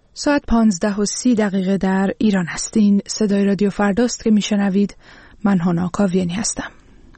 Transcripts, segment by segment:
ساعت 15:30 در ایران هستین. صدای رادیو فرداست که میشنوید. من هانا کاویانی هستم.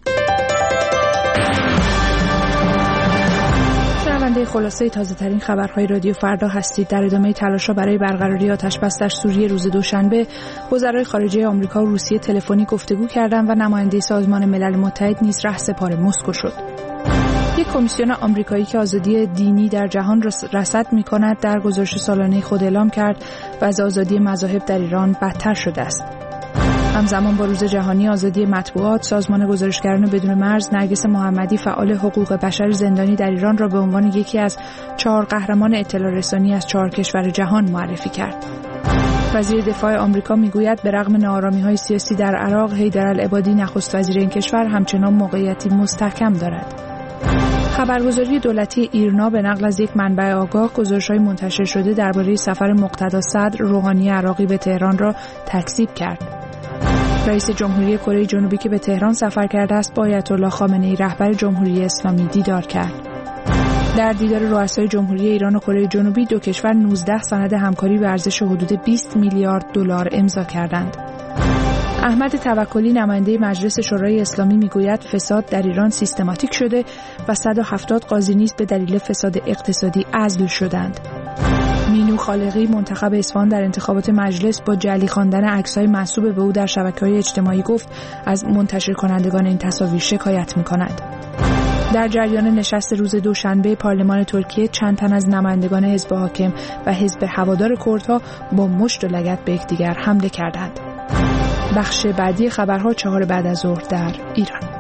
شنونده خلاصه تازه ترین خبرهای رادیو فردا هستید. در ادامه تلاش‌ها برای برقراری آتش‌بس در سوریه روز دوشنبه، وزرای خارجه آمریکا و روسیه تلفنی گفتگو کردند و نماینده سازمان ملل متحد نیز رهسپار مسکو شد. یک کمیسیون آمریکایی که آزادی دینی در جهان رصد می‌کند در گزارش سالانه خود اعلام کرد و از آزادی مذاهب در ایران بدتر شده است. همزمان با روز جهانی آزادی مطبوعات، سازمان گزارشگران بدون مرز نرگس محمدی فعال حقوق بشر زندانی در ایران را به عنوان یکی از 4 قهرمان اطلاع رسانی از 4 کشور جهان معرفی کرد. وزیر دفاع آمریکا میگوید به رغم ناآرامی‌های سیاسی در عراق، حیدرالعبادی نخست وزیر این کشور همچنان موقعیتی مستحکم دارد. خبرگزاری دولتی ایرنا به نقل از یک منبع آگاه گزارش‌های منتشر شده درباره سفر مقتدا صدر روحانی عراقی به تهران را تکذیب کرد. رئیس جمهوری کره جنوبی که به تهران سفر کرده است با آیت الله خامنه‌ای رهبر جمهوری اسلامی دیدار کرد. در دیدار رؤسای جمهوری ایران و کره جنوبی، دو کشور 19 سند همکاری به ارزش حدود 20 میلیارد دلار امضا کردند. احمد توکلی نماینده مجلس شورای اسلامی میگوید فساد در ایران سیستماتیک شده و 170 قاضی نیز به دلیل فساد اقتصادی عزل شدند. مینو خالقی منتخب اصفهان در انتخابات مجلس با جعلی خواندن عکس‌های منسوب به او در شبکه‌های اجتماعی گفت از منتشر کنندگان این تصاویر شکایت می‌کند. در جریان نشست روز دوشنبه پارلمان ترکیه، چند تن از نمایندگان حزب حاکم و حزب هوادار کردها با مشت و لگد به یکدیگر حمله کردند. بخش بعدی خبرها 4 بعد از ظهر در ایران.